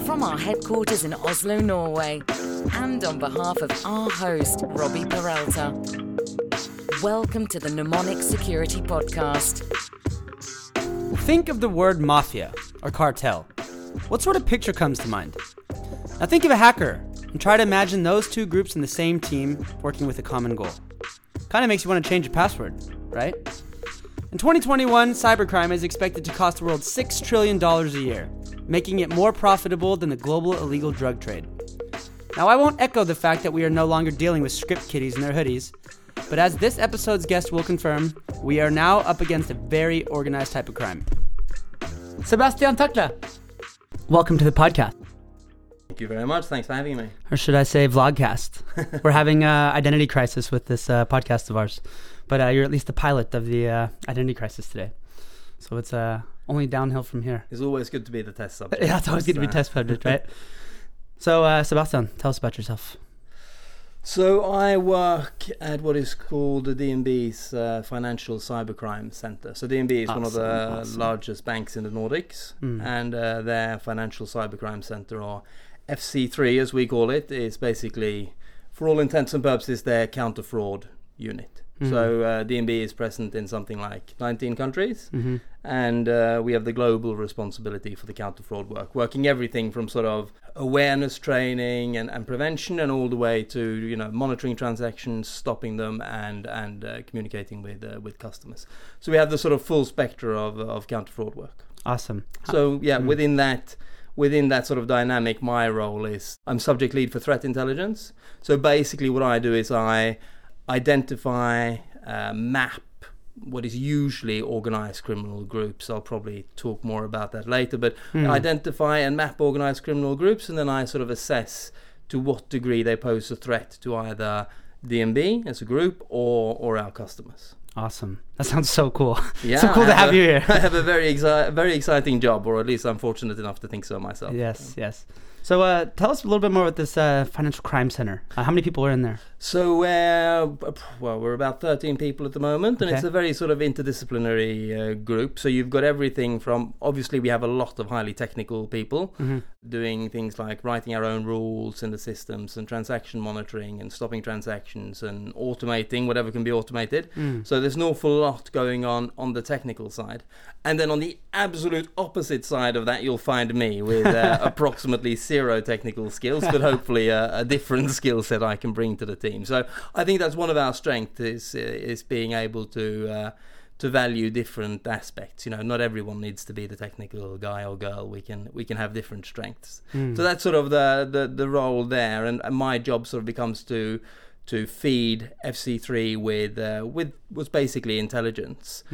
From our headquarters in Oslo, Norway, and on behalf of our host, Robbie Peralta, welcome to the Mnemonic Security Podcast. Think of the word mafia or cartel. What sort of picture comes to mind? Now think of a hacker and try to imagine those two groups in the same team working with a common goal. Kind of makes you want to change your password, right? In 2021, cybercrime is expected to cost the world $6 trillion a year, making it more profitable than the global illegal drug trade. Now, I won't echo the fact that we are no longer dealing with script kiddies and their hoodies, but as this episode's guest will confirm, we are now up against a very organized type of crime. Sebastian Takla, welcome to the podcast. Thank you very much. Thanks for having me. Or should I say vlogcast? We're having an identity crisis with this podcast of ours, but you're at least the pilot of the identity crisis today. So it's only downhill from here. It's always good to be the test subject. Yeah, it's always good to be test subject, right? So, Sebastian, tell us about yourself. So I work at what is called the DNB's Financial Cybercrime Center. So DNB is one of the largest banks in the Nordics, and their Financial Cybercrime Center, or FC3 as we call it, is basically, for all intents and purposes, their counter-fraud unit. So DNB is present in something like 19 countries, and we have the global responsibility for the counter-fraud work, working everything from sort of awareness training and prevention, and all the way to monitoring transactions, stopping them, and communicating with customers. So we have the sort of full spectrum of counter-fraud work. Awesome. So within that sort of dynamic, my role is I'm subject lead for threat intelligence. So basically what I do is I identify, map what is usually organized criminal groups. I'll probably talk more about that later, but identify and map organized criminal groups, and then I sort of assess to what degree they pose a threat to either DNB as a group or our customers. Awesome. That sounds so cool. Yeah, so cool to have you here. I have a very exciting job, or at least I'm fortunate enough to think so myself. Yes. So tell us a little bit more about this Financial Crime Center. How many people are in there? So, we're about 13 people at the moment, and it's a very sort of interdisciplinary group. So you've got everything from, obviously we have a lot of highly technical people doing things like writing our own rules in the systems and transaction monitoring and stopping transactions and automating whatever can be automated. So there's an awful lot going on the technical side. And then on the absolute opposite side of that, you'll find me with approximately zero technical skills, but hopefully a different skill set I can bring to the team. So I think that's one of our strengths is being able to value different aspects. Not everyone needs to be the technical guy or girl. We can have different strengths. So that's sort of the role there, and my job sort of becomes to feed FC3 with what's basically intelligence.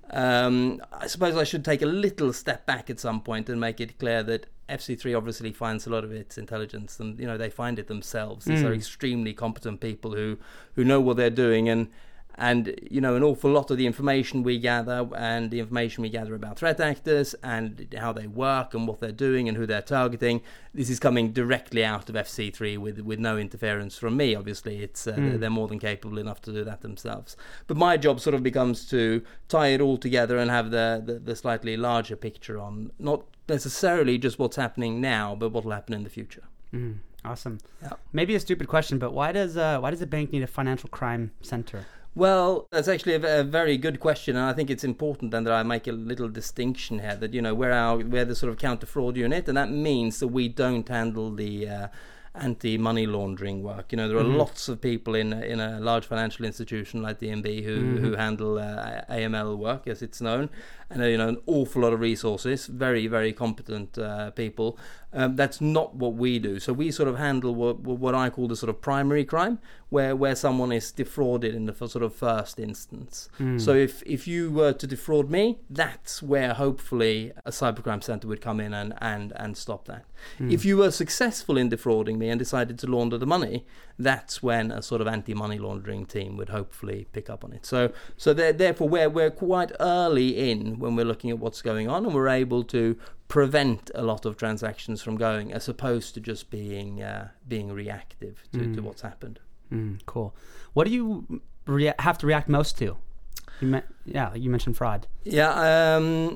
I suppose I should take a little step back at some point and make it clear that FC3 obviously finds a lot of its intelligence, and they find it themselves. These are extremely competent people who know what they're doing, and an awful lot of the information we gather, and the information we gather about threat actors and how they work and what they're doing and who they're targeting, this is coming directly out of FC3 with no interference from me. Obviously, it's they're more than capable enough to do that themselves. But my job sort of becomes to tie it all together and have the slightly larger picture on not necessarily just what's happening now, but what will happen in the future. Awesome. Yeah. Maybe a stupid question, but why does a bank need a financial crime center? Well, that's actually a very good question, and I think it's important then that I make a little distinction here that we're the sort of counter-fraud unit, and that means that we don't handle the anti-money laundering work. There are lots of people in a large financial institution like DNB who handle AML work, as it's known, and an awful lot of resources, very, very competent people. That's not what we do. So we sort of handle what I call the sort of primary crime, where someone is defrauded in the sort of first instance. So if you were to defraud me, that's where hopefully a cybercrime center would come in and stop that. If you were successful in defrauding me and decided to launder the money, that's when a sort of anti-money laundering team would hopefully pick up on it. So therefore we're quite early in when we're looking at what's going on, and we're able to prevent a lot of transactions from going, as opposed to just being reactive to what's happened. Cool. What do you have to react most to? You mentioned fraud. Yeah,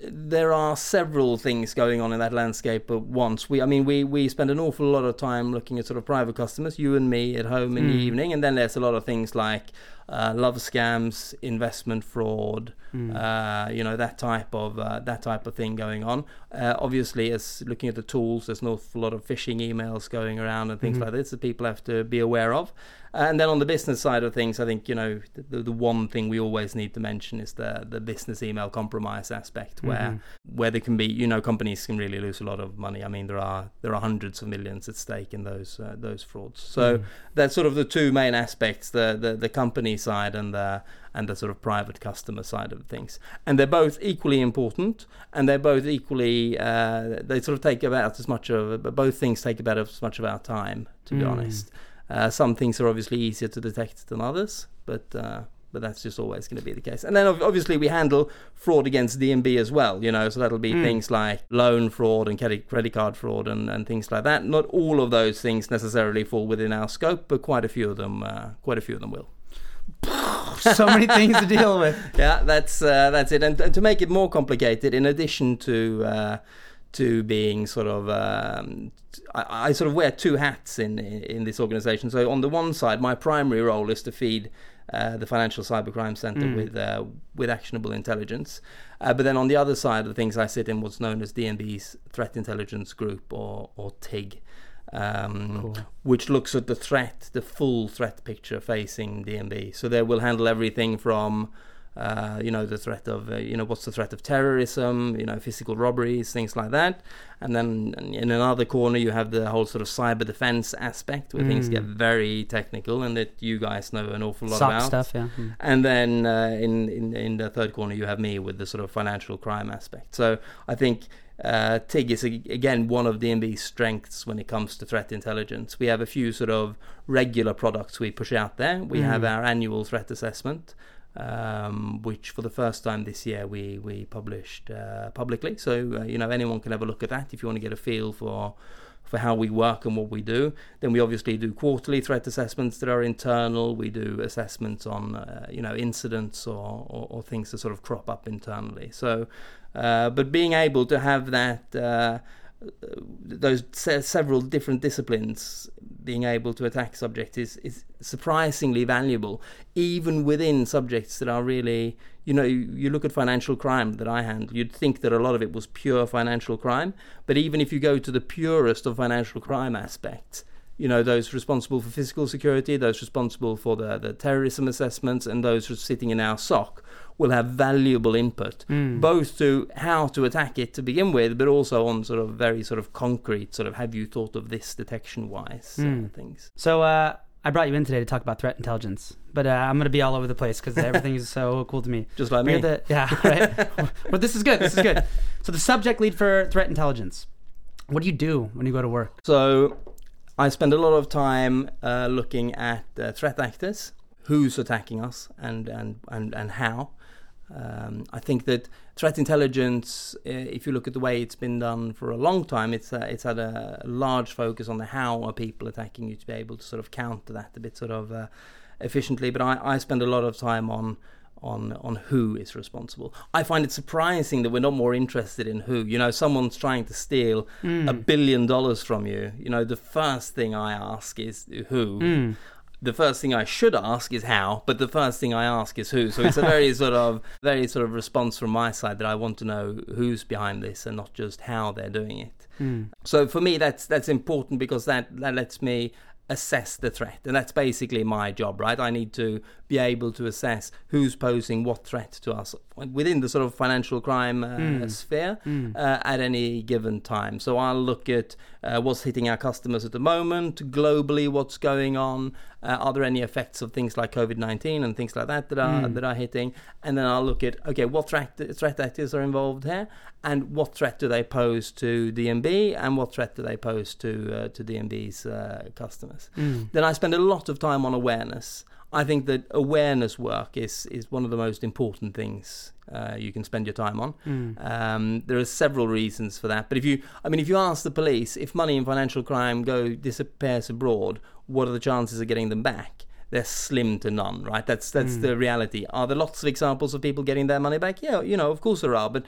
there are several things going on in that landscape at once. We spend an awful lot of time looking at sort of private customers, you and me at home in the evening, and then there's a lot of things like love scams, investment fraud, that type of thing going on. Obviously, as looking at the tools, there's an awful lot of phishing emails going around and things like this that people have to be aware of. And then on the business side of things, I think the one thing we always need to mention is the business email compromise aspect, where there can be companies can really lose a lot of money. I mean, there are hundreds of millions at stake in those frauds. So that's sort of the two main aspects: the company side and the sort of private customer side of things. And they're both equally important, and they're both equally they sort of take about as much of both things take about as much of our time, to be honest. Some things are obviously easier to detect than others, but that's just always going to be the case. And then obviously we handle fraud against DNB as well, so that'll be things like loan fraud and credit card fraud and things like that. Not all of those things necessarily fall within our scope, but quite a few of them will. So many things to deal with. Yeah, that's it. And to make it more complicated, in addition to being sort of I sort of wear two hats in this organization. So on the one side, my primary role is to feed the Financial Cybercrime Center with actionable intelligence. But then on the other side of the things, I sit in what's known as DNB's Threat Intelligence Group, or TIG, which looks at the full threat picture facing DNB. So they will handle everything from the threat of, what's the threat of terrorism, physical robberies, things like that. And then in another corner, you have the whole sort of cyber defense aspect, where things get very technical and that you guys know an awful lot SOC about. Stuff, yeah. And then in the third corner, you have me with the sort of financial crime aspect. So I think TIG is, again, one of DNB's strengths when it comes to threat intelligence. We have a few sort of regular products we push out there. We have our annual threat assessment, which for the first time this year we published publicly. So anyone can have a look at that if you want to get a feel for how we work and what we do. Then we obviously do quarterly threat assessments that are internal. We do assessments on incidents or things that sort of crop up internally. So but being able to have that those several different disciplines being able to attack subjects is surprisingly valuable, even within subjects that are really, you look at financial crime that I handle, you'd think that a lot of it was pure financial crime, but even if you go to the purest of financial crime aspects, those responsible for physical security, those responsible for the terrorism assessments, and those sitting in our SOC will have valuable input, both to how to attack it to begin with, but also on sort of very sort of concrete, sort of have you thought of this detection-wise things. So I brought you in today to talk about threat intelligence, but I'm going to be all over the place because everything is so cool to me. Just like me. Right? But this is good. So the subject lead for threat intelligence, what do you do when you go to work? So I spend a lot of time looking at threat actors, who's attacking us, and how. I think that threat intelligence, if you look at the way it's been done for a long time, it's had a large focus on the how are people attacking you to be able to sort of counter that a bit sort of efficiently. But I spend a lot of time on who is responsible. I find it surprising that we're not more interested in who. Someone's trying to steal $1 billion from you. The first thing I ask is who. The first thing I should ask is how, but the first thing I ask is who. So it's a very sort of response from my side that I want to know who's behind this and not just how they're doing it. So for me, that's important because that lets me assess the threat, and that's basically my job, right? I need to be able to assess who's posing what threat to us within the sort of financial crime sphere at any given time. So I'll look at what's hitting our customers at the moment, globally what's going on, are there any effects of things like COVID-19 and things like that are hitting, and then I'll look at, okay, what threat actors are involved here, and what threat do they pose to DNB, and what threat do they pose to DNB's customers. Then I spend a lot of time on awareness. I think that awareness work is one of the most important things you can spend your time on. There are several reasons for that. But if you ask the police, if money in financial crime disappears abroad, what are the chances of getting them back? they're slim to none, right? That's the reality. Are there lots of examples of people getting their money back? Yeah, of course there are. But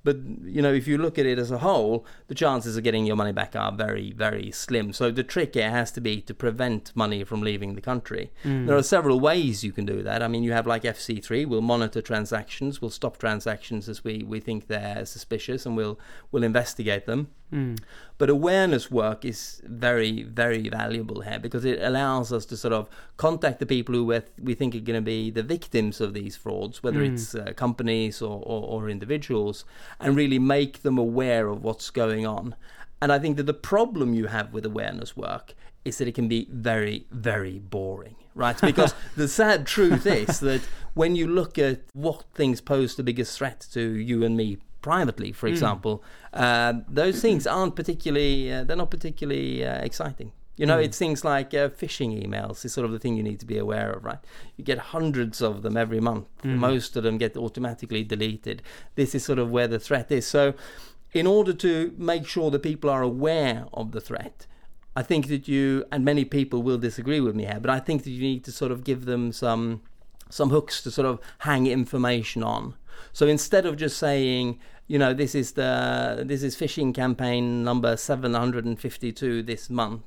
if you look at it as a whole, the chances of getting your money back are very, very slim. So the trick here has to be to prevent money from leaving the country. There are several ways you can do that. I mean, you have like FC3. We'll monitor transactions. We'll stop transactions as we think they're suspicious, and we'll investigate them. But awareness work is very, very valuable here, because it allows us to sort of contact the people who we think are going to be the victims of these frauds, whether it's companies or individuals, and really make them aware of what's going on. And I think that the problem you have with awareness work is that it can be very, very boring, right? Because the sad truth is that when you look at what things pose the biggest threat to you and me privately, for example, those things aren't particularly, they're not particularly exciting. It's things like phishing emails is sort of the thing you need to be aware of, right? You get hundreds of them every month. Most of them get automatically deleted. This is sort of where the threat is. So in order to make sure that people are aware of the threat, I think that and many people will disagree with me here, but I think that you need to sort of give them some hooks to sort of hang information on. So instead of just saying, this is phishing campaign number 752 this month,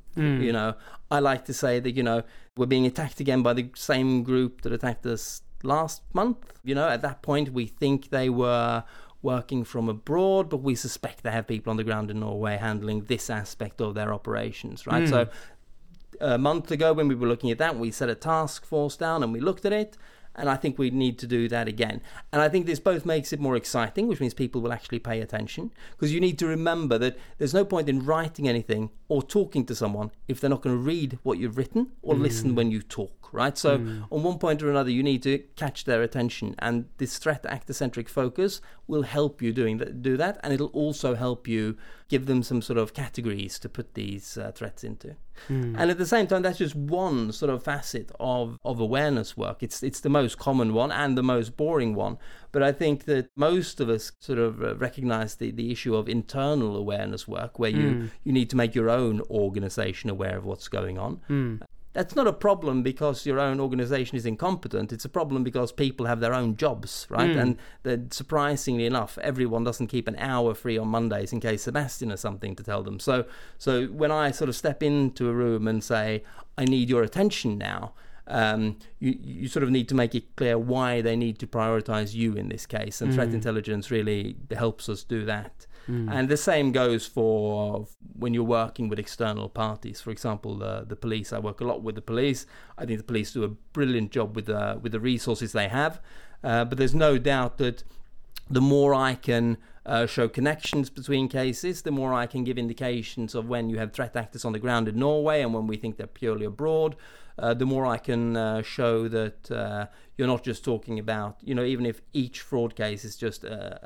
I like to say that, we're being attacked again by the same group that attacked us last month. At that point, we think they were working from abroad, but we suspect they have people on the ground in Norway handling this aspect of their operations, right? So a month ago, when we were looking at that, we set a task force down and we looked at it. And I think we need to do that again. And I think this both makes it more exciting, which means people will actually pay attention. Because you need to remember that there's no point in writing anything or talking to someone if they're not going to read what you've written or listen when you talk, right? So on one point or another, you need to catch their attention. And this threat actor-centric focus will help you do that. And it'll also help you give them some sort of categories to put these threats into. And at the same time, that's just one sort of facet of awareness work. It's the most common one and the most boring one. But I think that most of us sort of recognize the issue of internal awareness work, where you need to make your own organization aware of what's going on. That's not a problem because your own organization is incompetent. It's a problem because people have their own jobs, right? And that, surprisingly enough, everyone doesn't keep an hour free on Mondays in case Sebastian has something to tell them. So when I sort of step into a room and say, I need your attention now, you sort of need to make it clear why they need to prioritize you in this case. And threat intelligence really helps us do that. And the same goes for when you're working with external parties. For example, the police. I work a lot with the police. I think the police do a brilliant job with the resources they have. But there's no doubt that the more I can show connections between cases, the more I can give indications of when you have threat actors on the ground in Norway and when we think they're purely abroad, the more I can show that you're not just talking about, even if each fraud case is just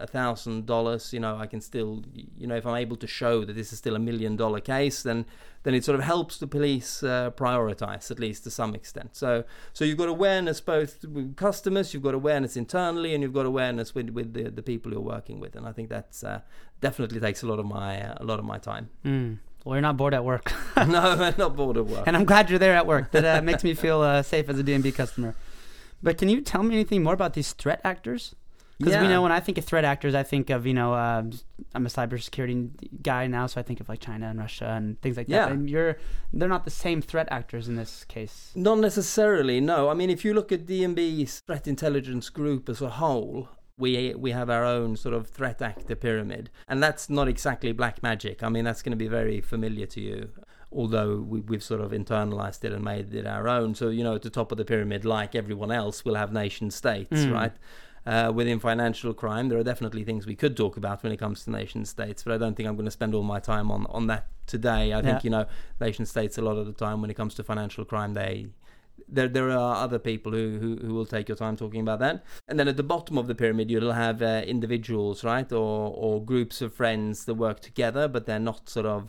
$1,000, I can still, if I'm able to show that this is still $1 million case, then it sort of helps the police prioritize, at least to some extent. So you've got awareness both with customers, you've got awareness internally, and you've got awareness with the people you're working with. And I think that's definitely takes a lot of my time. Well, you're not bored at work. No, I'm not bored at work. And I'm glad you're there at work. That makes me feel safe as a DNB customer. But can you tell me anything more about these threat actors? Because we know when I think of threat actors, I think of, I'm a cybersecurity guy now, so I think of like China and Russia and things like that. And they're not the same threat actors in this case. Not necessarily, no. I mean, if you look at DNB's threat intelligence group as a whole, we have our own sort of threat actor pyramid. And that's not exactly black magic. I mean, that's going to be very familiar to you, although we've sort of internalized it and made it our own. So, at the top of the pyramid, like everyone else, we'll have nation states, right? Within financial crime, there are definitely things we could talk about when it comes to nation states, but I don't think I'm going to spend all my time on that today. I think, nation states, a lot of the time when it comes to financial crime, there are other people who will take your time talking about that. And then at the bottom of the pyramid, you'll have individuals, right, or groups of friends that work together, but they're not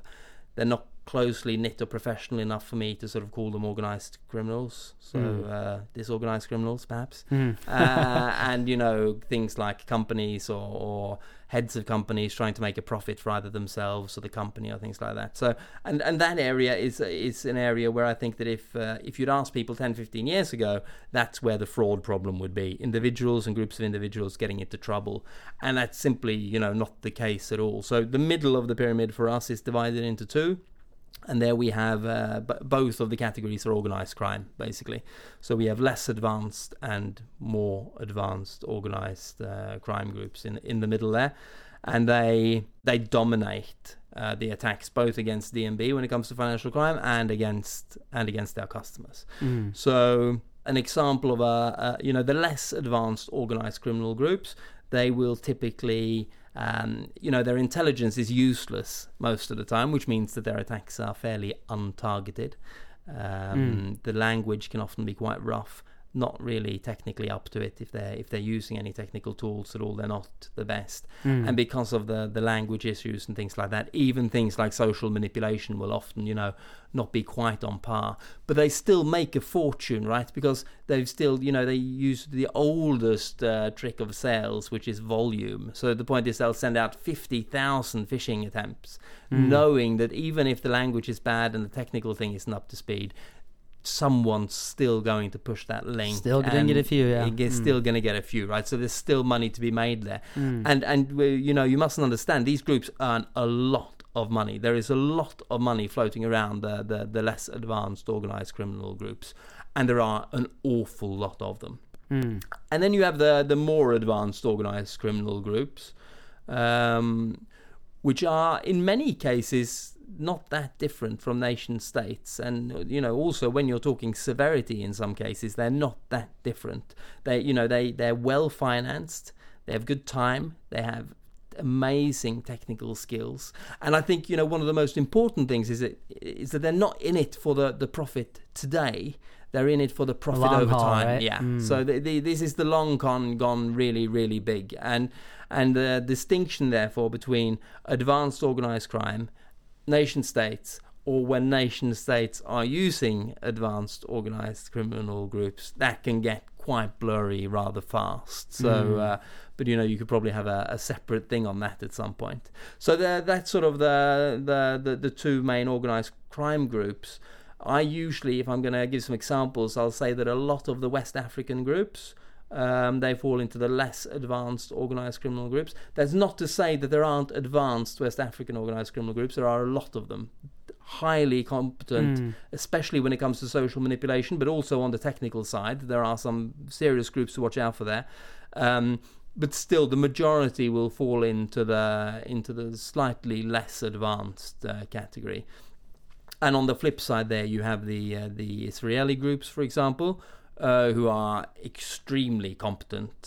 closely knit or professional enough for me to sort of call them organized criminals. So disorganized criminals, perhaps. And things like companies or heads of companies trying to make a profit for either themselves or the company or things like that. So, and that area is an area where I think that if you'd asked people 10, 15 years ago, that's where the fraud problem would be. Individuals and groups of individuals getting into trouble. And that's simply, not the case at all. So the middle of the pyramid for us is divided into two. And there we have both of the categories are organized crime, basically. So we have less advanced and more advanced organized crime groups in the middle there. And they dominate the attacks both against DNB when it comes to financial crime and against our customers. So an example of the less advanced organized criminal groups, they will typically their intelligence is useless most of the time, which means that their attacks are fairly untargeted. The language can often be quite rough, not really technically up to it. If they're using any technical tools at all, they're not the best. And because of the language issues and things like that, even things like social manipulation will often not be quite on par, but they still make a fortune, right? Because they've still they use the oldest trick of sales, which is volume. So the point is they'll send out 50,000 phishing attempts, knowing that even if the language is bad and the technical thing isn't up to speed, someone's still going to push that link. Still going to get a few, yeah. Still going to get a few, right? So there's still money to be made there. And you mustn't understand, these groups earn a lot of money. There is a lot of money floating around the less advanced organized criminal groups, and there are an awful lot of them. And then you have the more advanced organized criminal groups, which are in many cases not that different from nation states, and also when you're talking severity, in some cases they're not that different. They're well financed, they have good time, they have amazing technical skills, and I think one of the most important things is that they're not in it for the profit today. They're in it for the profit over time, right? Yeah. So this is the long con gone really, really big, and the distinction therefore between advanced organized crime, nation states, or when nation states are using advanced organized criminal groups, that can get quite blurry rather fast. So, but you could probably have a separate thing on that at some point. So that's sort of the two main organized crime groups. I usually, if I'm going to give some examples, I'll say that a lot of the West African groups, they fall into the less advanced organized criminal groups. That's not to say that there aren't advanced West African organized criminal groups. There are a lot of them, highly competent, especially when it comes to social manipulation, but also on the technical side. There are some serious groups to watch out for there. But still, the majority will fall into the slightly less advanced category. And on the flip side there, you have the Israeli groups, for example, who are extremely competent,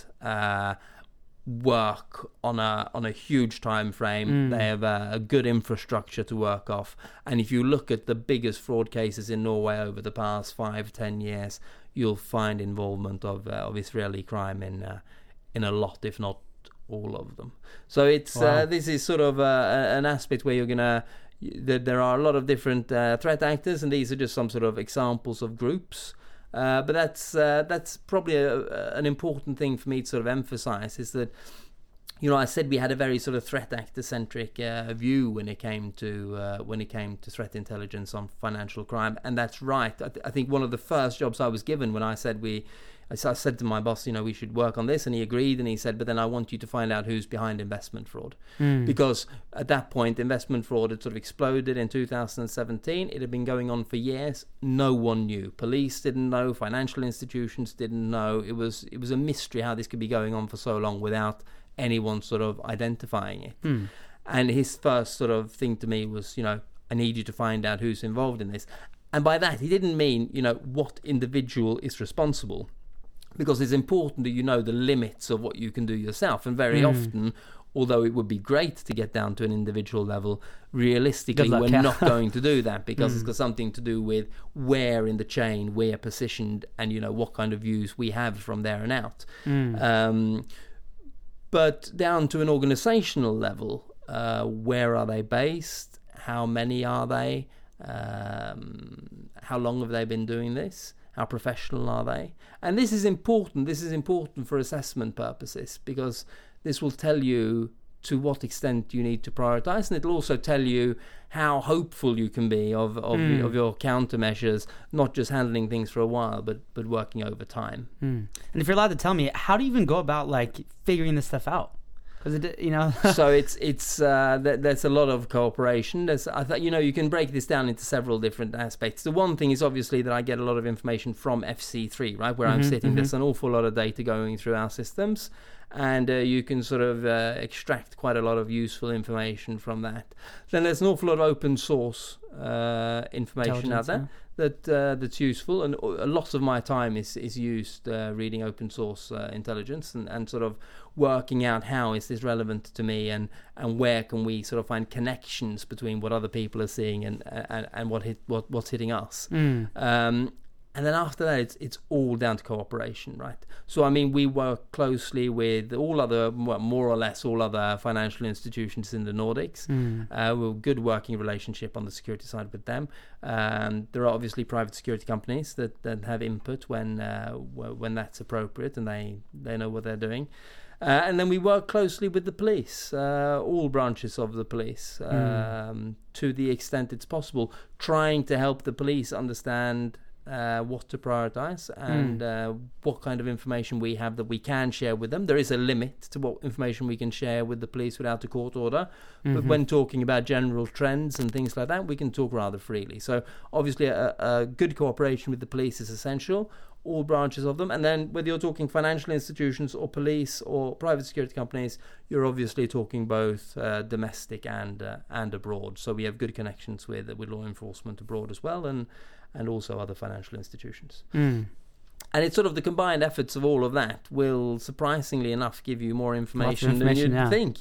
work on a huge time frame. They have a good infrastructure to work off. And if you look at the biggest fraud cases in Norway over the past 5-10 years, you'll find involvement of Israeli crime in a lot, if not all of them. So it's this is sort of an aspect where there are a lot of different threat actors, and these are just some sort of examples of groups. But that's probably an important thing for me to sort of emphasize, is that I said we had a very sort of threat actor centric view when it came to threat intelligence on financial crime, and that's right. I think one of the first jobs I was given when I said I said to my boss, we should work on this, and he agreed, and he said, but then I want you to find out who's behind investment fraud. Because at that point, investment fraud had sort of exploded in 2017. It had been going on for years. No one knew. Police didn't know. Financial institutions didn't know. It was a mystery how this could be going on for so long without anyone sort of identifying it. And his first sort of thing to me was, I need you to find out who's involved in this. And by that, he didn't mean, what individual is responsible, because it's important that you know the limits of what you can do yourself. And very often, although it would be great to get down to an individual level, realistically, we're not going to do that, because it's got something to do with where in the chain we're positioned and, what kind of views we have from there and out. But down to an organizational level, where are they based? How many are they? How long have they been doing this? How professional are they? And this is important. This is important for assessment purposes, because this will tell you to what extent you need to prioritize, and it'll also tell you how hopeful you can be of your countermeasures, not just handling things for a while, but working over time. And if you're allowed to tell me, how do you even go about like figuring this stuff out? Because so it's there's a lot of cooperation. You can break this down into several different aspects. The one thing is obviously that I get a lot of information from FC3, right, where I'm sitting. There's an awful lot of data going through our systems, and you can sort of extract quite a lot of useful information from that. Then there's an awful lot of open source information out there that's useful, and a lot of my time is used reading open source intelligence and sort of working out how is this relevant to me, and where can we sort of find connections between what other people are seeing and what's hitting us. And then after that, it's all down to cooperation, right? So, I mean, we work closely with more or less all other financial institutions in the Nordics. We have a good working relationship on the security side with them. There are obviously private security companies that have input when that's appropriate, and they know what they're doing. And then we work closely with the police, all branches of the police, to the extent it's possible, trying to help the police understand what to prioritize and what kind of information we have that we can share with them. There is a limit to what information we can share with the police without a court order, but when talking about general trends and things like that, we can talk rather freely. So obviously a good cooperation with the police is essential, all branches of them. And then whether you're talking financial institutions or police or private security companies, you're obviously talking both domestic and abroad. So we have good connections with law enforcement abroad as well, and also other financial institutions. And it's sort of the combined efforts of all of that will, surprisingly enough, give you more information than you'd think.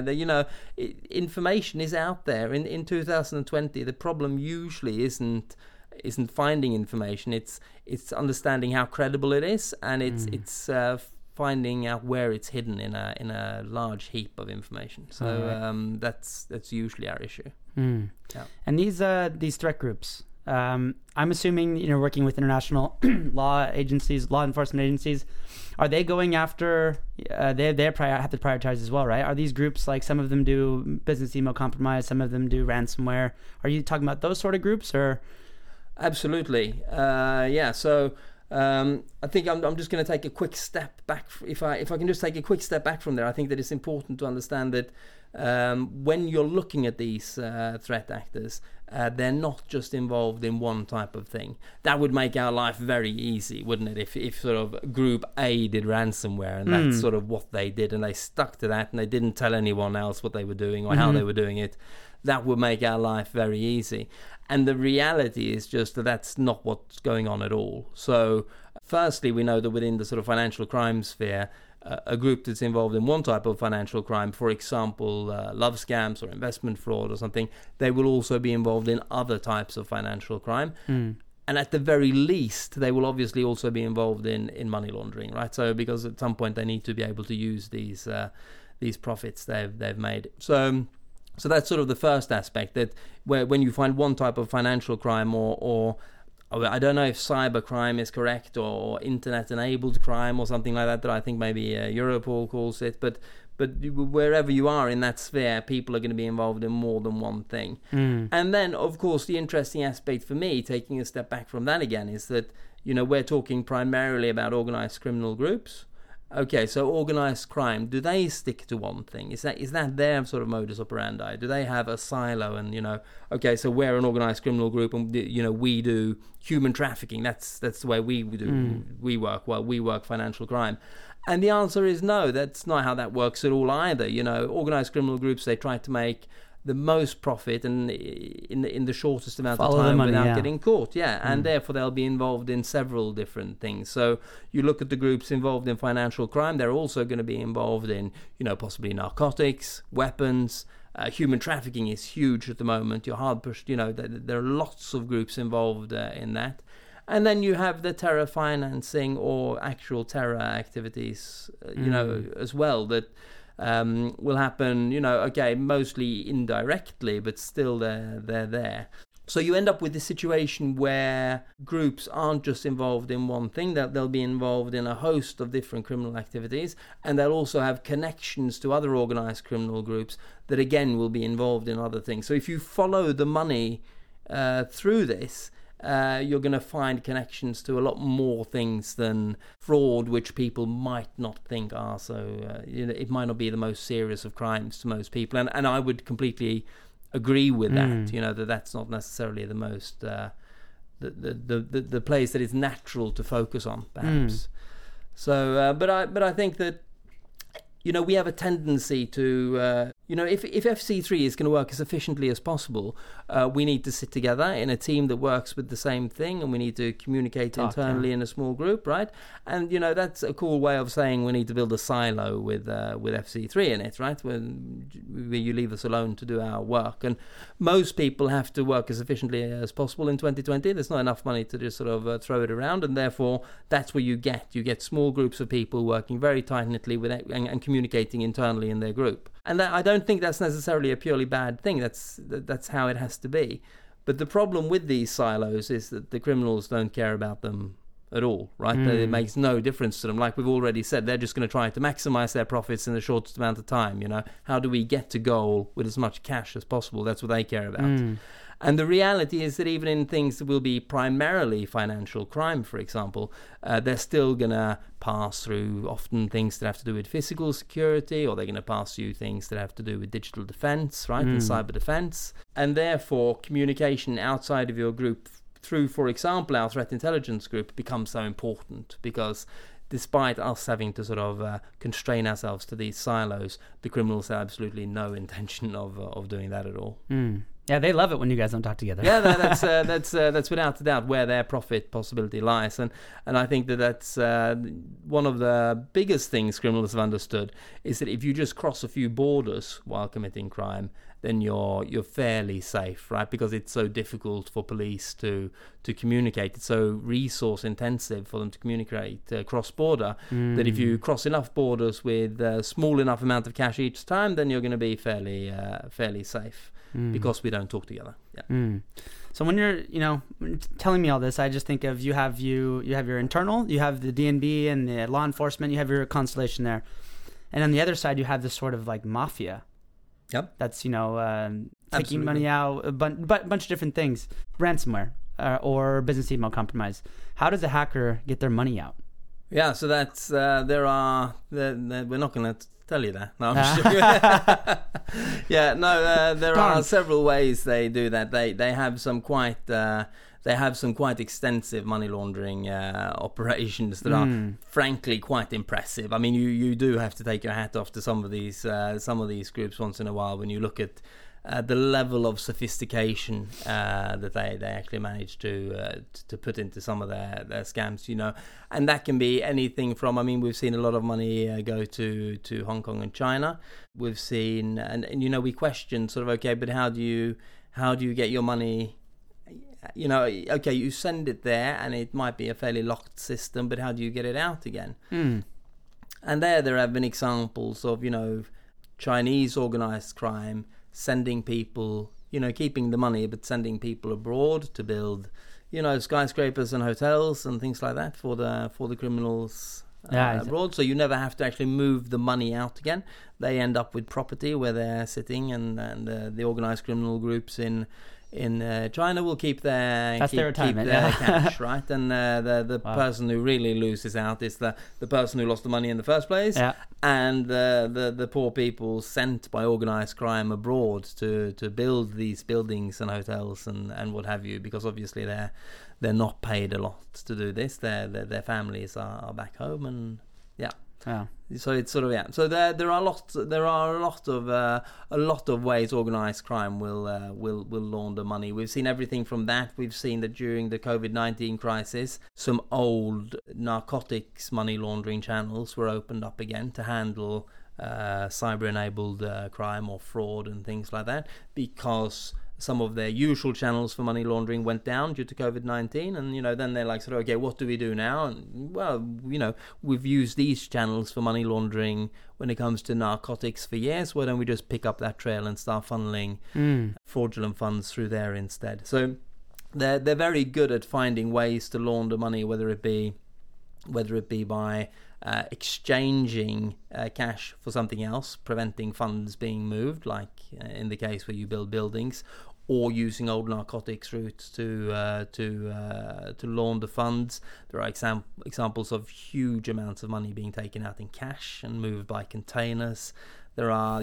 Information is out there. In 2020, the problem usually isn't finding information. It's understanding how credible it is, and it's finding out where it's hidden in a large heap of information. So that's usually our issue. Yeah. And these threat groups, I'm assuming working with international law enforcement agencies, are they going after? They have to prioritize as well, right? Are these groups, like, some of them do business email compromise, some of them do ransomware? Are you talking about those sort of groups, or? Absolutely, yeah. So I think I'm just going to take a quick step back. If I can just take a quick step back from there, I think that it's important to understand that when you're looking at these threat actors, they're not just involved in one type of thing. That would make our life very easy, wouldn't it? If sort of Group A did ransomware and that's sort of what they did, and they stuck to that and they didn't tell anyone else what they were doing or how they were doing it, that would make our life very easy. And the reality is just that that's not what's going on at all. So firstly, we know that within the sort of financial crime sphere, a group that's involved in one type of financial crime, for example, love scams or investment fraud or something, they will also be involved in other types of financial crime. And at the very least, they will obviously also be involved in money laundering, right? So because at some point they need to be able to use these profits they've made. So that's sort of the first aspect, that when you find one type of financial crime or I don't know if cybercrime is correct, or internet-enabled crime or something like that I think maybe Europol calls it, but wherever you are in that sphere, people are going to be involved in more than one thing. And then, of course, the interesting aspect for me, taking a step back from that again, is that we're talking primarily about organized criminal groups. Okay, so organized crime, do they stick to one thing? Is that their sort of modus operandi? Do they have a silo and, okay, so we're an organized criminal group and, we do human trafficking. That's the way we do. We work. Well, we work financial crime. And the answer is no, that's not how that works at all either. Organized criminal groups, they try to make the most profit and in the shortest amount of time without getting caught. And therefore they'll be involved in several different things. So you look at the groups involved in financial crime, they're also going to be involved in, possibly narcotics, weapons. Human trafficking is huge at the moment. You're hard pushed, there are lots of groups involved in that. And then you have the terror financing or actual terror activities, as well, that will happen, mostly indirectly, but still they're there. So you end up with this situation where groups aren't just involved in one thing, that they'll be involved in a host of different criminal activities, and they'll also have connections to other organized criminal groups that again will be involved in other things. So if you follow the money through this, you're going to find connections to a lot more things than fraud, which people might not think are so. It might not be the most serious of crimes to most people, and I would completely agree with that. That's not necessarily the most the place that is natural to focus on, perhaps. So, but I think that we have a tendency to if FC3 is going to work as efficiently as possible, we need to sit together in a team that works with the same thing, and we need to communicate internally in a small group, right? And that's a cool way of saying we need to build a silo with FC3 in it, right? Where you leave us alone to do our work. And most people have to work as efficiently as possible in 2020. There's not enough money to just sort of throw it around, and therefore that's where you get small groups of people working very tightly with and communicating internally in their group. And I don't think that's necessarily a purely bad thing. That's how it has to be. But the problem with these silos is that the criminals don't care about them at all, right? It makes no difference to them. Like we've already said, they're just going to try to maximize their profits in the shortest amount of time. How do we get to goal with as much cash as possible? That's what they care about. And the reality is that even in things that will be primarily financial crime, for example, they're still going to pass through often things that have to do with physical security, or they're going to pass through things that have to do with digital defense, right, and cyber defense. And therefore, communication outside of your group through, for example, our threat intelligence group becomes so important, because despite us having to sort of constrain ourselves to these silos, the criminals have absolutely no intention of doing that at all. Yeah, they love it when you guys don't talk together. Yeah, that's without a doubt where their profit possibility lies, and I think that's one of the biggest things criminals have understood, is that if you just cross a few borders while committing crime, then you're fairly safe, right? Because it's so difficult for police to communicate. It's so resource intensive for them to communicate cross-border that if you cross enough borders with a small enough amount of cash each time, then you're going to be fairly safe. Because we don't talk together. Yeah. So when you're, telling me all this, I just think of you have your internal, you have the DNB and the law enforcement, you have your constellation there, and on the other side you have this sort of like mafia. Yep. That's taking money out, a bunch of different things, ransomware or business email compromise. How does a hacker get their money out? Yeah, so that's we're not going to tell you that. No, I'm sure. Yeah, no, there are several ways they do that. They have some quite extensive money laundering operations that are frankly quite impressive. I mean, you do have to take your hat off to some of these groups once in a while when you look at the level of sophistication that they actually manage to put into some of their scams, and that can be anything from, I mean, we've seen a lot of money go to Hong Kong and China. We've seen, and we question sort of, okay, but how do you get your money? Okay, you send it there, and it might be a fairly locked system, but how do you get it out again? And there have been examples of Chinese organized crime sending people, keeping the money, but sending people abroad to build, skyscrapers and hotels and things like that for the criminals abroad. So you never have to actually move the money out again. They end up with property where they're sitting, and the organized criminal groups in China will keep their cash, right? And the person who really loses out is the person who lost the money in the first place, and the poor people sent by organized crime abroad to build these buildings and hotels and what have you, because obviously they're not paid a lot to do this. Their families are back home, and so it's sort of So there are a lot of ways organized crime will launder money. We've seen everything from that. We've seen that during the COVID-19 crisis, some old narcotics money laundering channels were opened up again to handle cyber-enabled crime or fraud and things like that, because some of their usual channels for money laundering went down due to COVID-19, and then they're like, sort of, okay, what do we do now? And well, we've used these channels for money laundering when it comes to narcotics for years. Why don't we just pick up that trail and start funneling fraudulent funds through there instead? So they're very good at finding ways to launder money, whether it be by exchanging cash for something else, preventing funds being moved, like in the case where you build buildings, or using old narcotics routes to launder funds. There are examples of huge amounts of money being taken out in cash and moved by containers. There are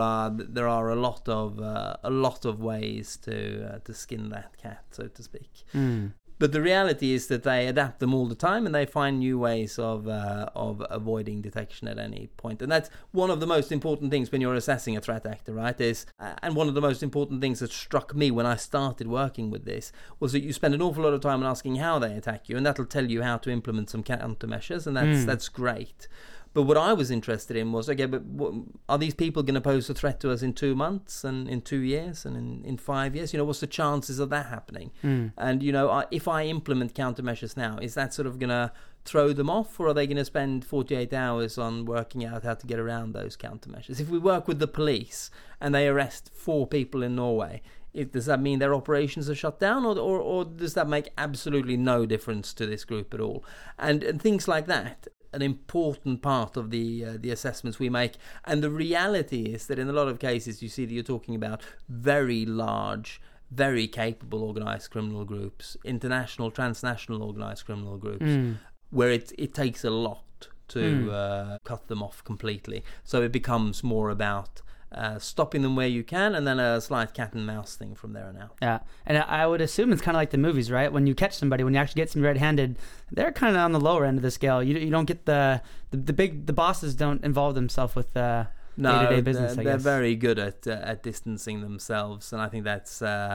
a lot of ways to skin that cat, so to speak. But the reality is that they adapt them all the time, and they find new ways of avoiding detection at any point. And that's one of the most important things when you're assessing a threat actor, right? And one of the most important things that struck me when I started working with this was that you spend an awful lot of time on asking how they attack you, and that'll tell you how to implement some countermeasures, and that's great. But what I was interested in was, okay, but are these people going to pose a threat to us in 2 months and in 2 years and in 5 years? What's the chances of that happening? And, if I implement countermeasures now, is that sort of going to throw them off, or are they going to spend 48 hours on working out how to get around those countermeasures? If we work with the police and they arrest 4 people in Norway, does that mean their operations are shut down, or does that make absolutely no difference to this group at all? And things like that. An important part of the assessments we make. And the reality is that in a lot of cases you see that you're talking about very large, very capable organised criminal groups, international, transnational organised criminal groups, where it takes a lot to cut them off completely. So it becomes more about stopping them where you can, and then a slight cat and mouse thing from there on out. Yeah, and I would assume it's kind of like the movies, right? When you catch somebody, when you actually get somebody red-handed, they're kind of on the lower end of the scale. You don't get the bosses don't involve themselves with day-to-day business. They're very good at distancing themselves, and I think that's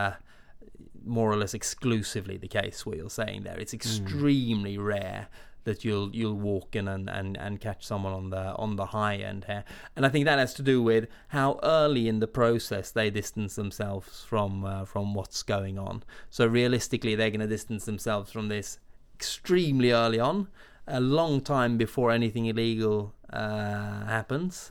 more or less exclusively the case. What you're saying there, it's extremely rare that you'll walk in and catch someone on the high end here. And I think that has to do with how early in the process they distance themselves from what's going on. So realistically, they're going to distance themselves from this extremely early on, a long time before anything illegal happens,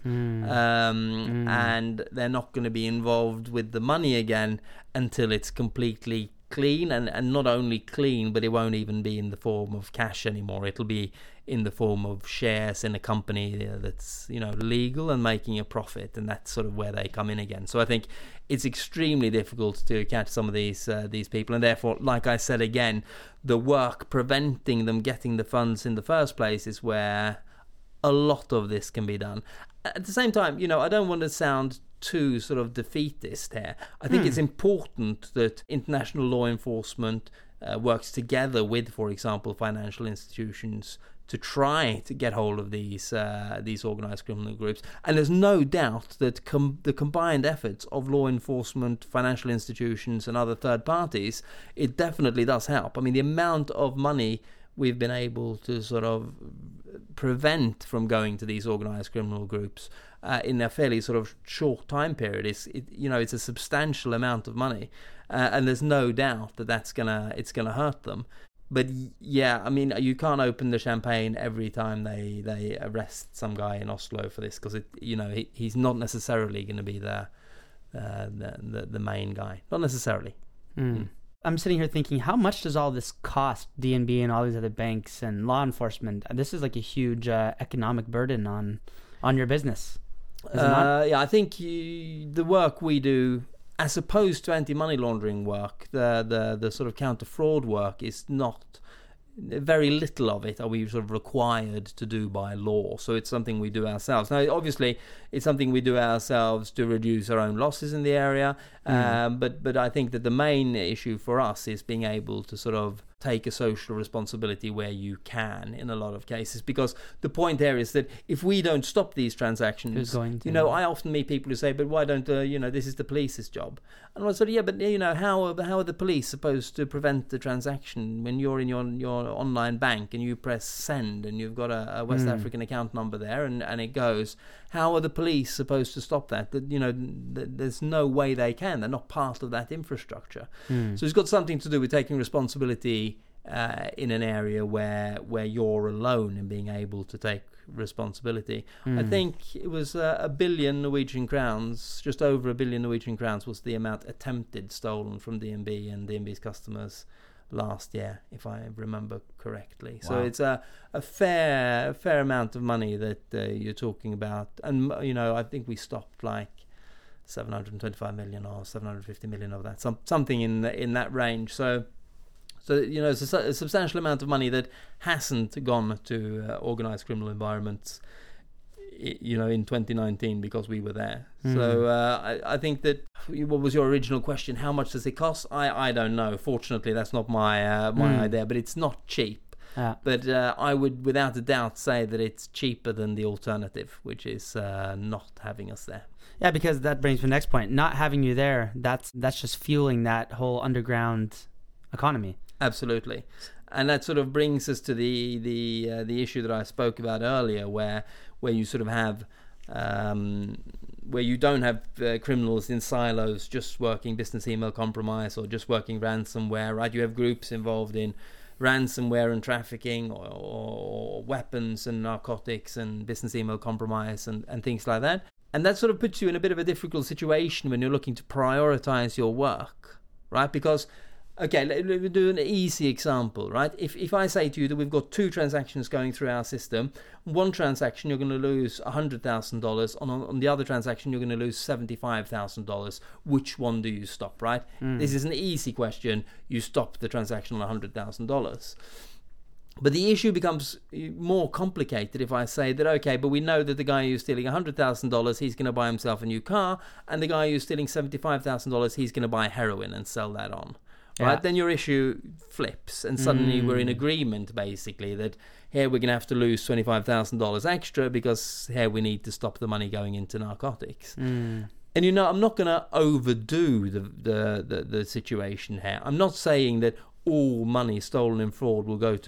and they're not going to be involved with the money again until it's completely clean, and not only clean, but it won't even be in the form of cash anymore. It'll be in the form of shares in a company that's legal and making a profit, and that's sort of where they come in again. So I think it's extremely difficult to catch some of these people, and therefore, like I said again, the work preventing them getting the funds in the first place is where a lot of this can be done. At the same time, I don't want to sound too sort of defeatist here. I think it's important that international law enforcement works together with, for example, financial institutions to try to get hold of these organised criminal groups. And there's no doubt that the combined efforts of law enforcement, financial institutions, and other third parties, it definitely does help. I mean, the amount of money we've been able to sort of prevent from going to these organised criminal groups in a fairly sort of short time period it's a substantial amount of money, and there's no doubt that it's gonna hurt them. But yeah, I mean, you can't open the champagne every time they arrest some guy in Oslo for this, because he's not necessarily going to be the main guy, not necessarily. I'm sitting here thinking, how much does all this cost DNB and all these other banks and law enforcement? This is like a huge economic burden on your business. Is it not? Yeah, I think the work we do, as opposed to anti-money laundering work, the sort of counter-fraud work is not, very little of it are we sort of required to do by law. So it's something we do ourselves. Now, obviously, it's something we do ourselves to reduce our own losses in the area. But I think that the main issue for us is being able to sort of take a social responsibility where you can in a lot of cases, because the point there is that if we don't stop these transactions, who's going to? I often meet people who say, but why don't this is the police's job, and I said, yeah, but how are the police supposed to prevent the transaction when you're in your online bank and you press send and you've got a West African account number there and it goes? How are the police supposed to stop that? There's no way they can. They're not part of that infrastructure. So it's got something to do with taking responsibility in an area where you're alone and being able to take responsibility. I think it was 1 billion Norwegian crowns, just over 1 billion Norwegian crowns was the amount attempted stolen from DNB and DNB's customers last year, if I remember correctly. Wow. So it's a fair amount of money that you're talking about. And I think we stopped like 725 million or 750 million of that, something in that range. So it's a substantial amount of money that hasn't gone to organized criminal environments, in 2019 because we were there. So I think that, what was your original question? How much does it cost? I don't know. Fortunately, that's not my idea, but it's not cheap. But I would, without a doubt, say that it's cheaper than the alternative, which is not having us there. Yeah, because that brings me to the next point. Not having you there, that's just fueling that whole underground economy. Absolutely. And that sort of brings us to the issue that I spoke about earlier, where you sort of have where you don't have criminals in silos just working business email compromise or just working ransomware, right? You have groups involved in ransomware and trafficking, or weapons and narcotics and business email compromise and things like that. And that sort of puts you in a bit of a difficult situation when you're looking to prioritize your work, right? Because, okay, let me do an easy example, right? If I say to you that we've got 2 transactions going through our system, one transaction you're going to lose $100,000, on the other transaction you're going to lose $75,000. Which one do you stop, right? This is an easy question. You stop the transaction on $100,000. But the issue becomes more complicated if I say that, okay, but we know that the guy who's stealing $100,000, he's going to buy himself a new car, and the guy who's stealing $75,000, he's going to buy heroin and sell that on. Right, yeah. Then your issue flips, and suddenly we're in agreement, basically, that here we're going to have to lose $25,000 extra because here we need to stop the money going into narcotics. And I'm not going to overdo the situation here. I'm not saying that all money stolen in fraud will go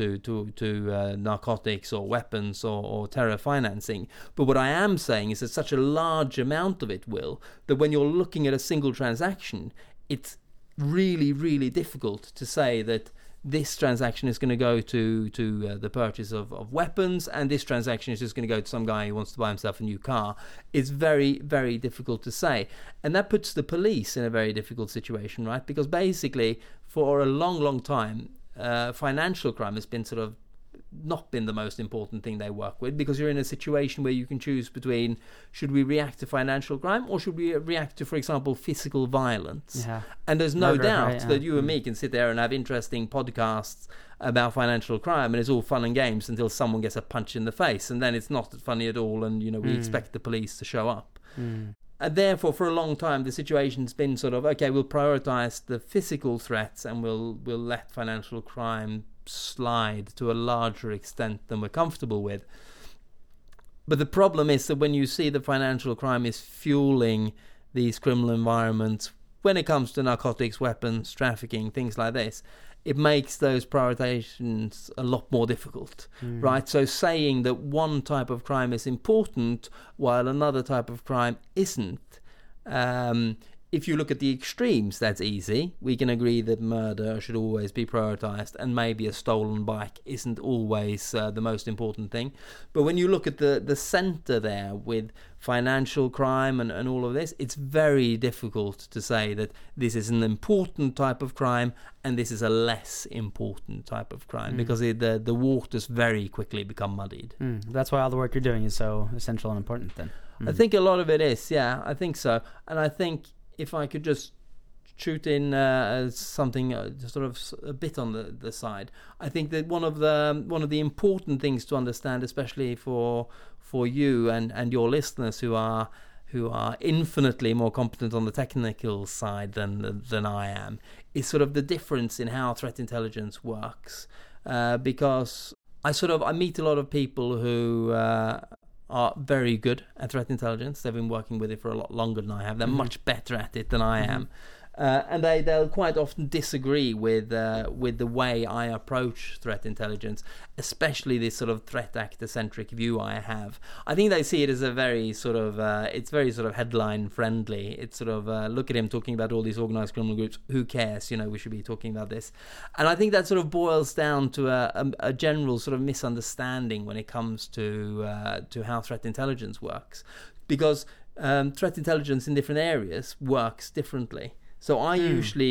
to narcotics or weapons or terror financing. But what I am saying is that such a large amount of it will, that when you're looking at a single transaction, it's really, really difficult to say that this transaction is going to go to the purchase of weapons, and this transaction is just going to go to some guy who wants to buy himself a new car. It's very, very difficult to say. And that puts the police in a very difficult situation, right? Because basically, for a long, long time, financial crime has been sort of not been the most important thing they work with, because you're in a situation where you can choose between, should we react to financial crime or should we react to, for example, physical violence? Yeah. And there's no doubt that you and me can sit there and have interesting podcasts about financial crime, and it's all fun and games until someone gets a punch in the face, and then it's not funny at all, and we expect the police to show up. And therefore, for a long time, the situation's been sort of, okay, we'll prioritize the physical threats and we'll let financial crime slide to a larger extent than we're comfortable with. But the problem is that when you see the financial crime is fueling these criminal environments, when it comes to narcotics, weapons, trafficking, things like this, it makes those prioritizations a lot more difficult, right? So saying that one type of crime is important while another type of crime isn't, if you look at the extremes, that's easy. We can agree that murder should always be prioritized, and maybe a stolen bike isn't always the most important thing. But when you look at the center there with financial crime and all of this, it's very difficult to say that this is an important type of crime and this is a less important type of crime, because the waters very quickly become muddied. That's why all the work you're doing is so essential and important then. I think a lot of it is, yeah, I think so. And I think if I could just shoot in something sort of a bit on the side, I think that one of the important things to understand, especially for you and your listeners who are who are infinitely more competent on the technical side than I am, is sort of the difference in how threat intelligence works. Because I meet a lot of people who are very good at threat intelligence. They've been working with it for a lot longer than I have. They're much better at it than I am. And they'll quite often disagree with the way I approach threat intelligence, especially this sort of threat actor-centric view I have. I think they see it as a very sort of it's very sort of headline friendly. It's sort of look at him talking about all these organized criminal groups. Who cares? We should be talking about this. And I think that sort of boils down to a general sort of misunderstanding when it comes to how threat intelligence works, because threat intelligence in different areas works differently. So I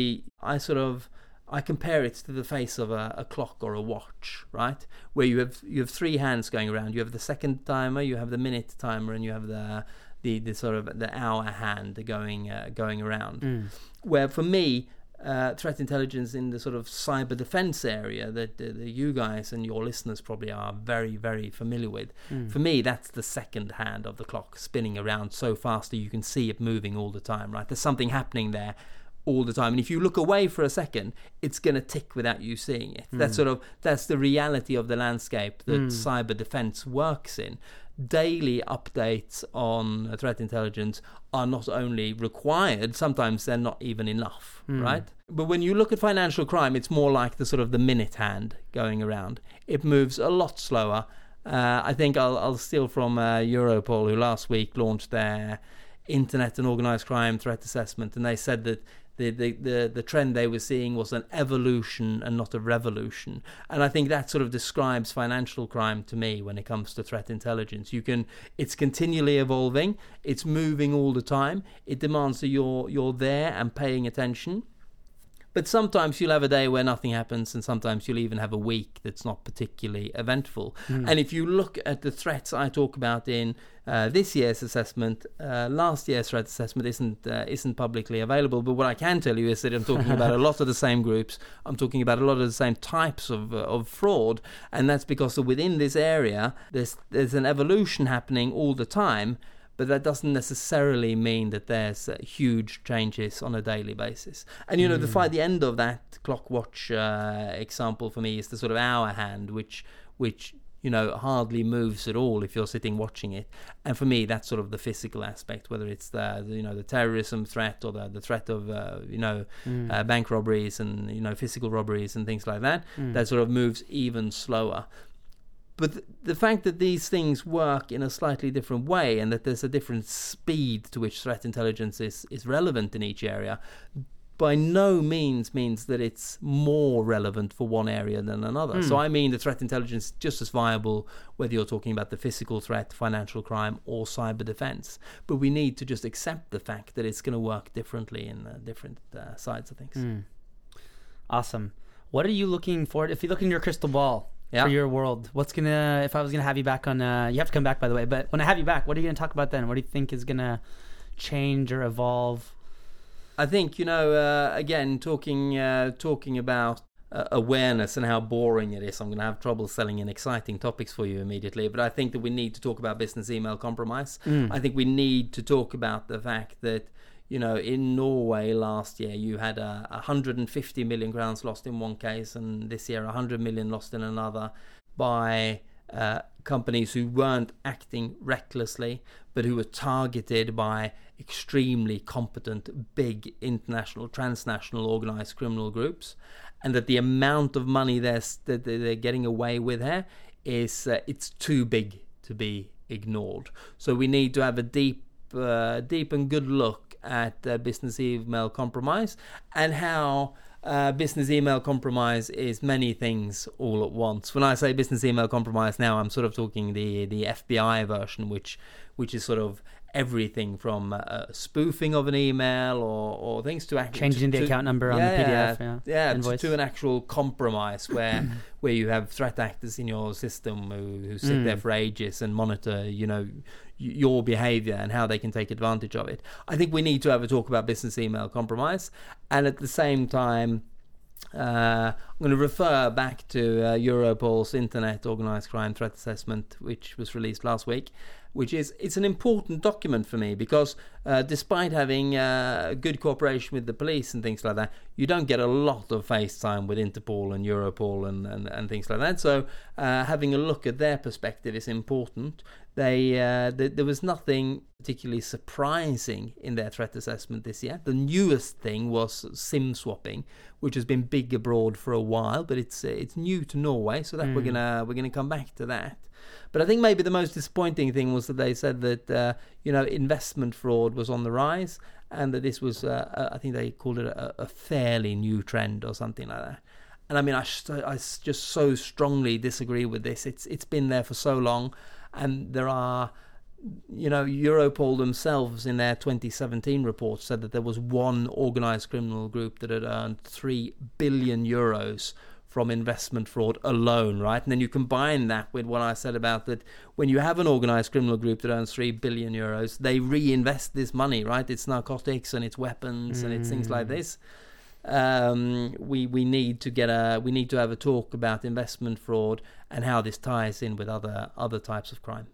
compare it to the face of a clock or a watch, right? Where you have three hands going around. You have the second timer, you have the minute timer, and you have the sort of the hour hand going around. Where for me, threat intelligence in the sort of cyber defense area that you guys and your listeners probably are very, very familiar with. For me, that's the second hand of the clock spinning around so fast that you can see it moving all the time, right? There's something happening there all the time, and if you look away for a second, it's going to tick without you seeing it. That's the reality of the landscape that cyber defense works in. Daily updates on threat intelligence are not only required, sometimes they're not even enough, right? But when you look at financial crime, it's more like the sort of the minute hand going around. It moves a lot slower. I think I'll steal from Europol, who last week launched their Internet and Organized Crime Threat Assessment, and they said that the trend they were seeing was an evolution and not a revolution. And I think that sort of describes financial crime to me when it comes to threat intelligence. It's continually evolving, it's moving all the time, it demands that you're there and paying attention. But sometimes you'll have a day where nothing happens, and sometimes you'll even have a week that's not particularly eventful. And if you look at the threats I talk about in this year's assessment, last year's threat assessment isn't publicly available. But what I can tell you is that I'm talking about a lot of the same groups. I'm talking about a lot of the same types of fraud, and that's because within this area there's an evolution happening all the time. But that doesn't necessarily mean that there's huge changes on a daily basis. And, the end of that clock watch example for me is the sort of hour hand, which hardly moves at all if you're sitting watching it. And for me, that's sort of the physical aspect, whether it's the terrorism threat or the threat of, bank robberies and, physical robberies and things like that, that sort of moves even slower. But the fact that these things work in a slightly different way and that there's a different speed to which threat intelligence is relevant in each area by no means means that it's more relevant for one area than another. So I mean the threat intelligence is just as viable whether you're talking about the physical threat, financial crime, or cyber defense. But we need to just accept the fact that it's going to work differently in different sides of things. Awesome. What are you looking for? If you look in your crystal ball, for your world, if I was going to have you back on, you have to come back, by the way, but when I have you back, what are you going to talk about then? What do you think is going to change or evolve? I think, again, talking about awareness and how boring it is, I'm going to have trouble selling in exciting topics for you immediately, but I think that we need to talk about business email compromise. I think we need to talk about the fact that in Norway last year, you had 150 million crowns lost in one case, and this year 100 million lost in another by companies who weren't acting recklessly, but who were targeted by extremely competent, big international, transnational organized criminal groups, and that the amount of money that they're getting away with here is it's too big to be ignored. So we need to have a deep and good look at business email compromise and how business email compromise is many things all at once. When I say business email compromise now, I'm sort of talking the FBI version, which is sort of everything from spoofing of an email or things to actually changing the account number on the PDF, to an actual compromise where you have threat actors in your system who sit there for ages and monitor your behavior and how they can take advantage of it. I think we need to have a talk about business email compromise, and at the same time I'm going to refer back to Europol's Internet Organized Crime Threat Assessment, which was released last week, which is, it's an important document for me because despite having good cooperation with the police and things like that, you don't get a lot of FaceTime with Interpol and Europol and things like that. So having a look at their perspective is important. There was nothing particularly surprising in their threat assessment this year. The newest thing was SIM swapping, which has been big abroad for a while, but it's new to Norway, so that we're gonna come back to that. But I think maybe the most disappointing thing was that they said that investment fraud was on the rise, and that this was I think they called it a fairly new trend or something like that. And I mean, I just so strongly disagree with this. It's been there for so long, and there are, Europol themselves in their 2017 report said that there was one organised criminal group that had earned 3 billion euros from investment fraud alone, right? And then you combine that with what I said about that when you have an organised criminal group that earns 3 billion euros, they reinvest this money, right? It's narcotics and it's weapons and it's things like this. We need to have a talk about investment fraud and how this ties in with other types of crime.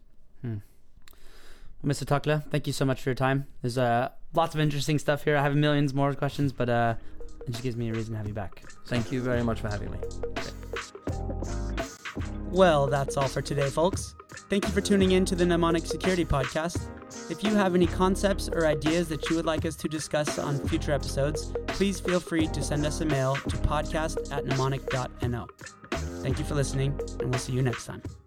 Mr. Takle, thank you so much for your time. There's lots of interesting stuff here. I have millions more questions, but it just gives me a reason to have you back. Thank you very much for having me. Well, that's all for today, folks. Thank you for tuning in to the Mnemonic Security Podcast. If you have any concepts or ideas that you would like us to discuss on future episodes, please feel free to send us a mail to podcast@mnemonic.no. Thank you for listening, and we'll see you next time.